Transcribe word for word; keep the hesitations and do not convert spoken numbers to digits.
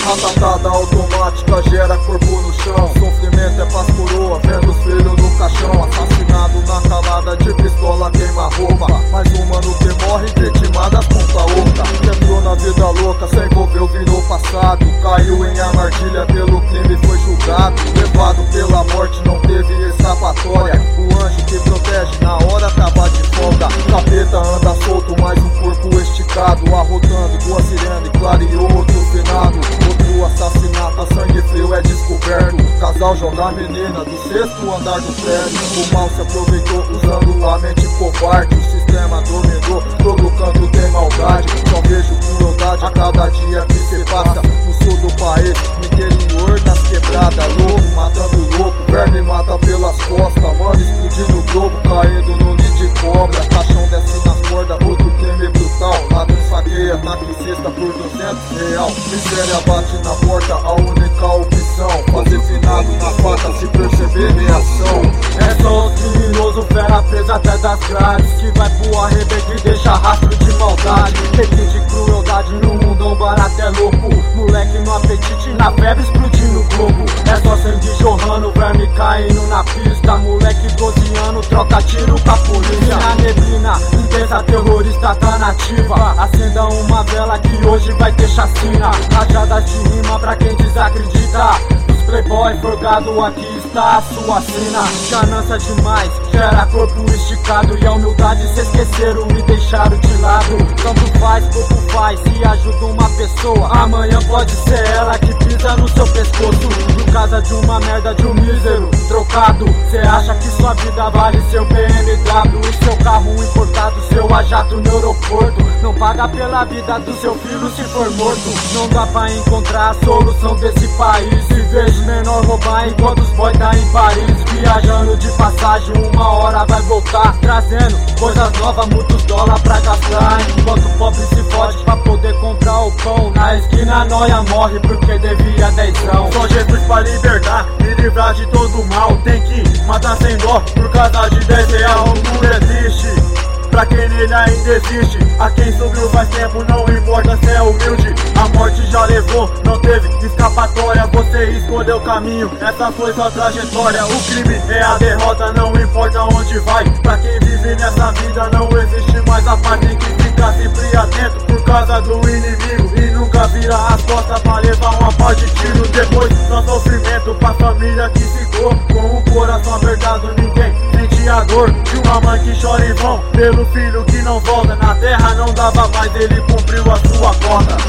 Ratatada automática gera corpo no chão. Sofrimento é pras coroa, vendo os filhos no caixão. Assassinado na calada de pistola, queima roupa. Mais um mano que morre, vitimada ponta oca. Entrou na vida louca, se envolveu, virou passado. Caiu em armadilha pelo crime, foi julgado. Levado pela morte, não teve escapatória. O anjo que protege, na hora tava de folga. Capeta anda solto, mais um corpo esticado. Arrotando com a sirene, clareou outro finado. Outro assassinato, sangue frio é descoberto. Casal joga a menina do sexto andar do prédio. O mal se aproveitou usando a mente covarde. O sistema dominou, todo canto tem maldade. Só vejo crueldade a cada dia que se passa. No sul do país, no interior das quebradas. Louco matando louco, verme mata pelas costas. Mano explodindo o globo, caindo no ninho de cobra. Caixão desce nas cordas, outro crime brutal. Ladrão saqueia, taca em cesta por duzentos real. Miséria bate na porta, a única opção. Fazer finado na faca, se perceber reação. É só o criminoso, fera presa até das grades, que vai pro arrebento e deixa rastro de maldade. Requinte de crueldade no mundão, barato é louco. Moleque no apetite, na febre explodindo o globo. É só sangue jorrando, verme caindo na pista. Moleque doze anos, troca tiro com a polícia. Na neblina, intensa terrorista tá nativa. Acenda uma vela que hoje vai ter chacina. Rajadas de rima pra quem desacredita. Dos playboy forgado, aqui está a sua cena. Ganância demais, gera corpo esticado. E a humildade se esqueceram e deixaram de lado. Tanto faz, pouco faz, se ajuda uma pessoa. Amanhã pode ser ela que pisa no seu pescoço. Por causa de uma merda de um mísero trocado. Cê acha que sua vida vale seu B M W e seu carro importado, seu a jato no aeroporto. Não paga pela vida do seu filho se for morto. Não dá pra encontrar a solução desse país. Se vejo menor roubar enquanto os boy tá em Paris. Viajando de passagem, uma hora vai voltar, trazendo coisas novas, muitos dólares pra gastar. Enquanto o pobre se fode pra poder comprar o pão. Na esquina a noia morre porque devia dezão. Só Jesus pra libertar e livrar de todo mal. Tem que matar sem dó por causa de dez real. O mundo é triste pra quem nele ainda existe. A quem subiu faz tempo, não importa se é humilde. A morte já levou, não teve escapatória. Você escolheu o caminho, essa foi sua trajetória. O crime é a derrota, não importa onde vai. Pra quem vive nessa vida não existe mais a paz. Tem que ficar sempre atento por causa do inimigo. E nunca vira as costas pra levar uma paz de tiro. Depois só sofrimento pra família que ficou com o coração apertado. Ninguém sente a dor de uma mãe que chora em vão pelo filho que não volta. Na terra não dava mais, ele cumpriu a sua cota.